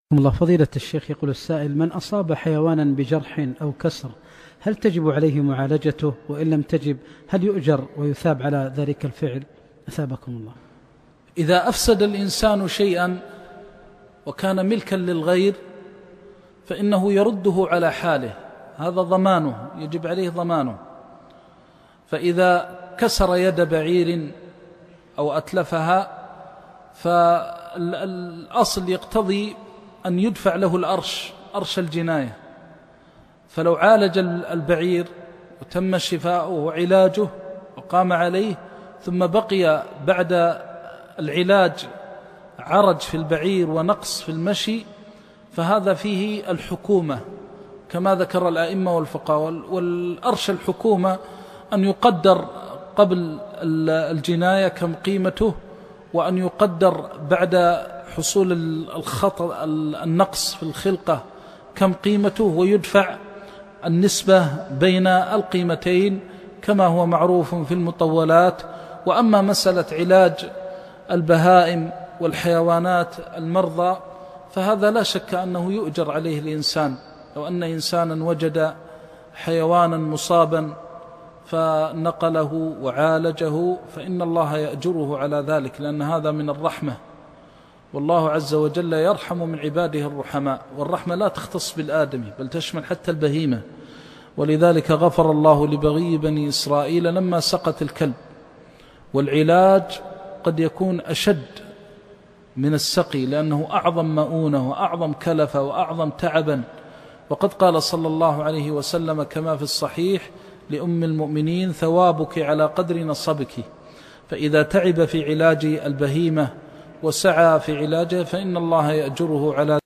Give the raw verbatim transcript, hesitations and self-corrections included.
الله. فضيلة الشيخ، يقول السائل: من أصاب حيوانا بجرح أو كسر هل تجب عليه معالجته؟ وإن لم تجب هل يؤجر ويثاب على ذلك الفعل؟ أثابكم الله. إذا أفسد الإنسان شيئا وكان ملكا للغير فإنه يرده على حاله، هذا ضمانه، يجب عليه ضمانه. فإذا كسر يد بعير أو أتلفها فالأصل يقتضي أن يدفع له الأرش، أرش الجناية. فلو عالج البعير وتم شفاؤه وعلاجه وقام عليه ثم بقي بعد العلاج عرج في البعير ونقص في المشي فهذا فيه الحكومة كما ذكر الأئمة والفقهاء. والأرش الحكومة أن يقدر قبل الجناية كم قيمته، وأن يقدر بعد حصول الخطأ النقص في الخلقة كم قيمته، ويدفع النسبة بين القيمتين كما هو معروف في المطولات. وأما مسألة علاج البهائم والحيوانات المرضى فهذا لا شك أنه يؤجر عليه الإنسان. لو أن إنسانا وجد حيوانا مصابا فنقله وعالجه فإن الله يأجره على ذلك، لأن هذا من الرحمة، والله عز وجل يرحم من عباده الرحماء، والرحمة لا تختص بالآدمي بل تشمل حتى البهيمة. ولذلك غفر الله لبغي بني إسرائيل لما سقط الكلب. والعلاج قد يكون أشد من السقي لأنه أعظم مؤونة وأعظم كلفة وأعظم تعبا. وقد قال صلى الله عليه وسلم كما في الصحيح لأم المؤمنين: ثوابك على قدر نصبك. فإذا تعب في علاج البهيمة وسعى في علاجها فإن الله يأجره على